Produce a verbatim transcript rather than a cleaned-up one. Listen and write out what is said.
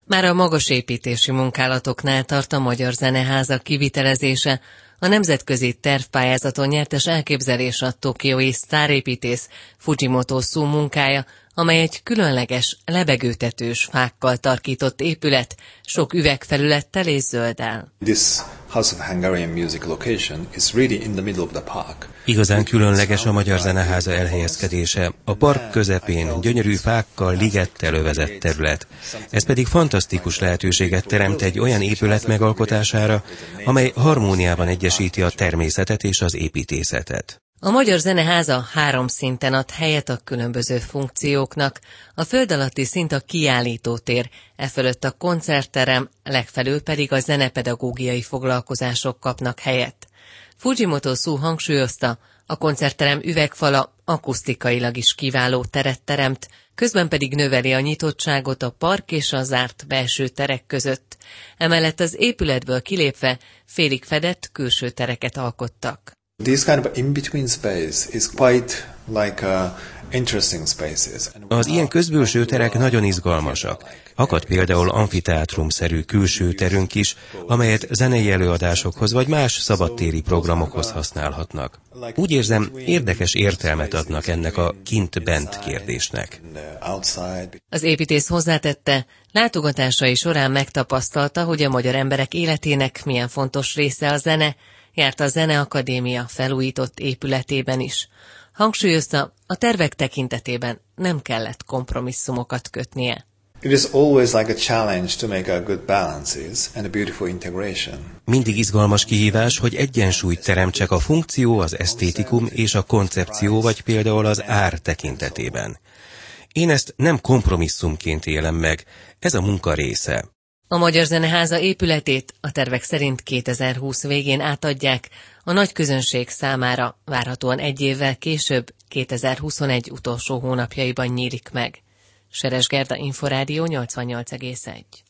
Már a magas építési munkálatoknál tart a Magyar Zeneháza kivitelezése. A nemzetközi tervpályázaton nyertes elképzelés a tokiói sztárépítész Fujimoto Sue munkája, amely egy különleges, lebegőtetős fákkal tarkított épület, sok üvegfelülettel és zölddel. This House of Hungarian Music location is really in the middle of the park. Igazán különleges a Magyar Zeneháza elhelyezkedése. A park közepén gyönyörű fákkal, ligettel övezett terület. Ez pedig fantasztikus lehetőséget teremt egy olyan épület megalkotására, amely harmóniában egyesíti a természetet és az építészetet. A Magyar Zeneháza három szinten ad helyet a különböző funkcióknak. A föld alatti szint a kiállítótér, e fölött a koncertterem, legfelül pedig a zenepedagógiai foglalkozások kapnak helyet. Fujimoto Sue hangsúlyozta, a koncertterem üvegfala akusztikailag is kiváló teret teremt, közben pedig növeli a nyitottságot a park és a zárt belső terek között. Emellett az épületből kilépve félig fedett külső tereket alkottak. This kind of in-between space is quite like a interesting spaces. Az ilyen közbülső terek nagyon izgalmasak. Akad például amfiteátrumszerű külső terünk is, amelyet zenei előadásokhoz vagy más szabadtéri programokhoz használhatnak. Úgy érzem, érdekes értelmet adnak ennek a kint-bent kérdésnek. Az építész hozzátette, látogatásai során megtapasztalta, hogy a magyar emberek életének milyen fontos része a zene, járt a Zeneakadémia felújított épületében is. Hangsúlyozta, a tervek tekintetében nem kellett kompromisszumokat kötnie. It is always like a challenge to make a good balances and a beautiful integration. Mindig izgalmas kihívás, hogy egyensúlyt teremtsek a funkció, az esztétikum és a koncepció, vagy például az ár tekintetében. Én ezt nem kompromisszumként élem meg, ez a munka része. A Magyar Zeneháza épületét a tervek szerint kétezer-húsz végén átadják, a nagy közönség számára várhatóan egy évvel később, kétezer-huszonegy utolsó hónapjaiban nyílik meg. Seres Gerda, Inforádió nyolcvannyolc egész egy.